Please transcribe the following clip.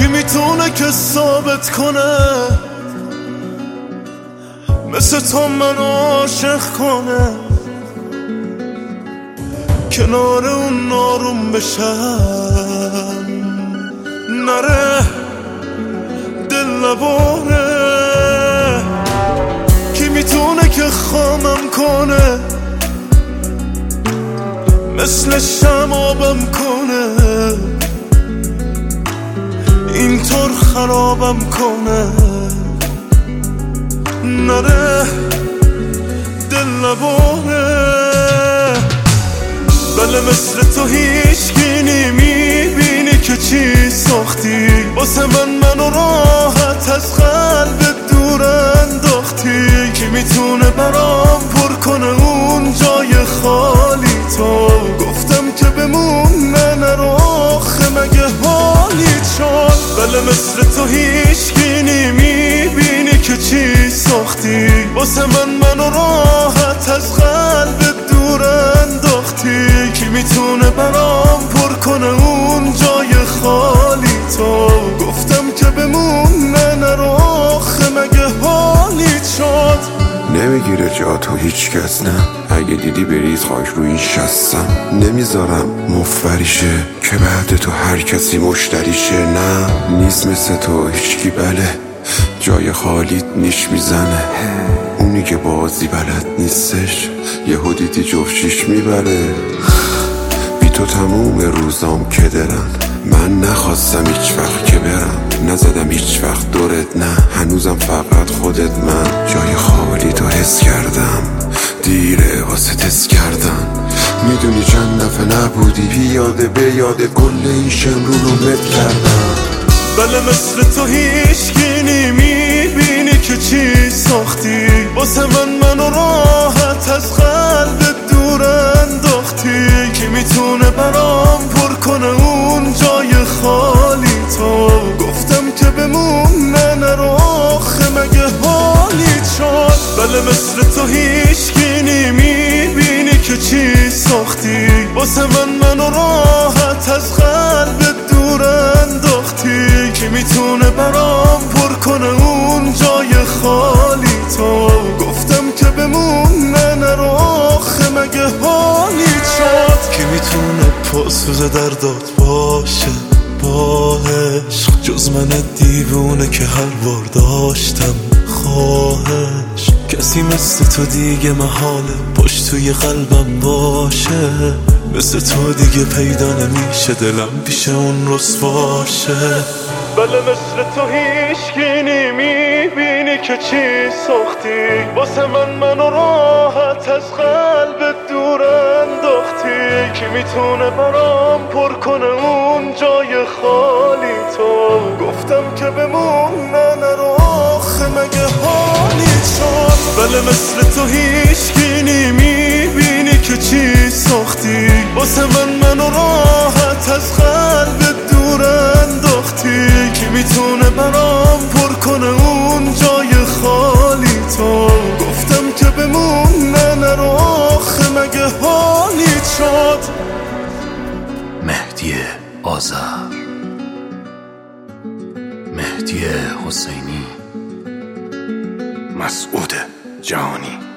کی میتونه که ثابت کنه مثل تو من عاشق کنه، کنار اون ناروم بشم نره دل نباره. کی میتونه که خامم کنه مثل شمابم کنه، اینطور خرابم کنه نره دل نباره. بله مثل تو هیچکی نمیبینی که چی ساختی واسه منو راحت از قلب دور انداختی. کی میتونه برام پر کنه اون جای خالی تو؟ گفتم که بمونه نرو آخه مگه حالی شد. بله مثل تو هیچکی نمیبینی که چی ساختی واسه منو راحت از قلب دور انداختی. کی میتونه برام پر کنه اون جای خالی تو؟ گفتم که بمونه نرو آخه مگه حالی شد. نمیگیره جا تو هیچ کس نه، اگه دیدی بریز خاک رو این شستم. نمیذارم مفبریشه که بعد تو هر کسی مشتریشه. نه نیست مثل تو هیچکی، بله جای خالیت نیش میزنه. اونی که بازی بلد نیستش یهو دیدی جفتشیش میبره. بی تو تموم روزام کدرن، من نخواستم هیچ وقت که برم، نزدم هیچ وقت دورت نه، هنوزم فقط خودت. من جای خالی تو حس کردم، دیره واسه تست کردن. میدونی چند دفعه نبودی بیاده به یاده کل این شمرون رو مت کردم. بله مثل تو هیچکی نمیبینی که چی ساختی واسه منو راحت از قلب دور انداختی. کی میتونه برام پر کنه اون جای خالی تو؟ گفتم که بمونه نرو آخه مگه حالی شد. بله مثل تو هیچکی نمیبینی که چی ساختی واسه منو راحت از قلب دور انداختی. کی میتونه برام پر کنه اون جای خالی تو؟ گفتم که بمونه نرو آخه مگه حالی شد. کی میتونه پاسوز دردات باشه با عشق جز من دیوونه که هر بار داشتم خواهش؟ کسی مثل تو دیگه محاله پشت توی قلبم باشه، مثل تو دیگه پیدا نمیشه دلم پیش اون رسواشه. بله مثل تو هیچکی نمیبینی که چی ساختی واسه منو راحت از قلب دور انداختی. کی میتونه برام پر کنه اون جای خالی تو؟ گفتم که بمونه نرو آخه مگه حالی شد. بله مثل تو هیچکی نمیبینی که چی ساختی واسه منو راحت از قلب دور انداختی. کی میتونه برام پر کنه اون جای خالی تو؟ گفتم که بمونه نرو آخه مگه حالی شد. مهدی آذر، مهدی حسینی، مسعود جهانی.